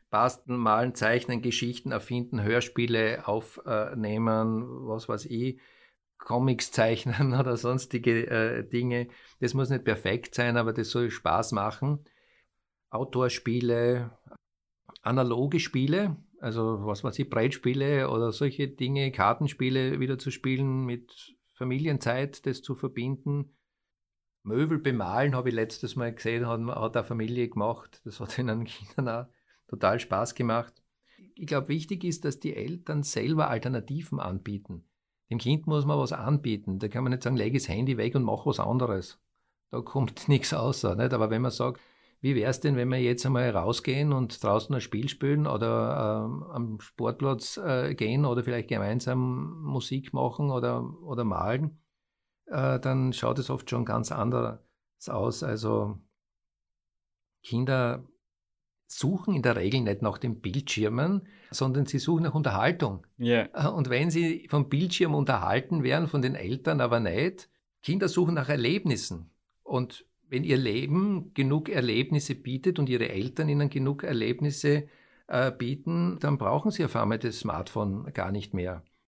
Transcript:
basteln, malen, zeichnen, Geschichten erfinden, Hörspiele aufnehmen, was weiß ich, Comics zeichnen oder sonstige Dinge. Das muss nicht perfekt sein, aber das soll Spaß machen. Outdoor-Spiele, analoge Spiele, also was weiß ich, Brettspiele oder solche Dinge, Kartenspiele wieder zu spielen, mit Familienzeit das zu verbinden. Möbel bemalen habe ich letztes Mal gesehen, hat eine Familie gemacht. Das hat den Kindern auch total Spaß gemacht. Ich glaube, wichtig ist, dass die Eltern selber Alternativen anbieten. Dem Kind muss man was anbieten. Da kann man nicht sagen, leg das Handy weg und mach was anderes. Da kommt nichts außer. Nicht? Aber wenn man sagt, wie wäre es denn, wenn wir jetzt einmal rausgehen und draußen ein Spiel spielen oder am Sportplatz gehen oder vielleicht gemeinsam Musik machen oder malen, dann schaut es oft schon ganz anders aus. Also Kinder suchen in der Regel nicht nach den Bildschirmen, sondern sie suchen nach Unterhaltung. Ja. Und wenn sie vom Bildschirm unterhalten werden, von den Eltern aber nicht, Kinder suchen nach Erlebnissen. Und wenn ihr Leben genug Erlebnisse bietet und ihre Eltern ihnen genug Erlebnisse bieten, dann brauchen sie auf einmal das Smartphone gar nicht mehr.